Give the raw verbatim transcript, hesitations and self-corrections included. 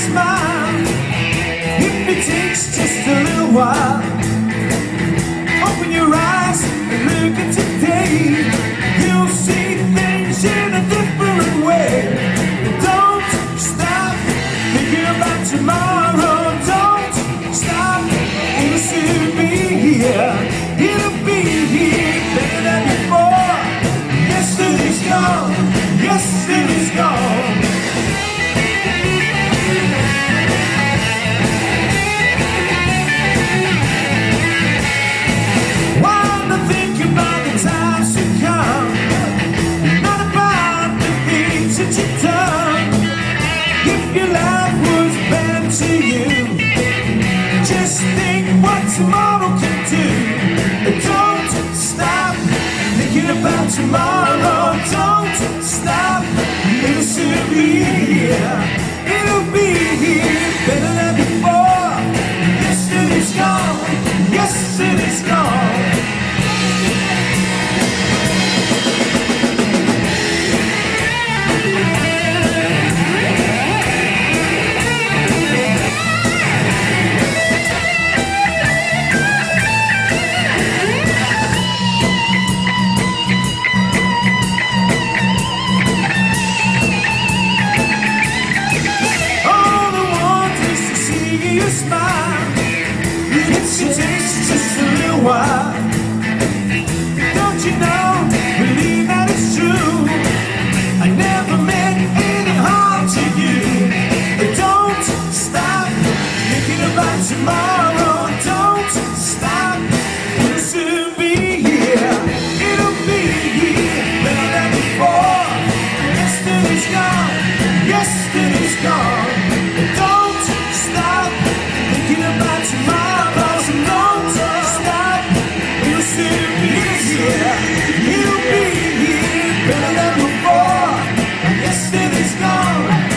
smile. If it takes just a little while, open your eyes and look at today. You'll see things in a different way. Don't stop thinking about tomorrow. Don't stop, it'll soon be here. It'll be here better than before. Yesterday's gone, yesterday's gone. Just think what tomorrow can do. Don't stop thinking about tomorrow. Don't stop, it'll soon be here. It'll be here better than before. Yesterday's gone, yesterday's gone. Smile, it takes just a little while. Don't you know, believe that it's true. I never meant any harm to you. Don't stop thinking about tomorrow. Don't stop, it'll soon be here. It'll be here better than before. Yesterday's gone, yesterday's gone. Don't stop thinking about tomorrow, so don't stop. It'll soon be here. It'll be here better than before. Yesterday's gone.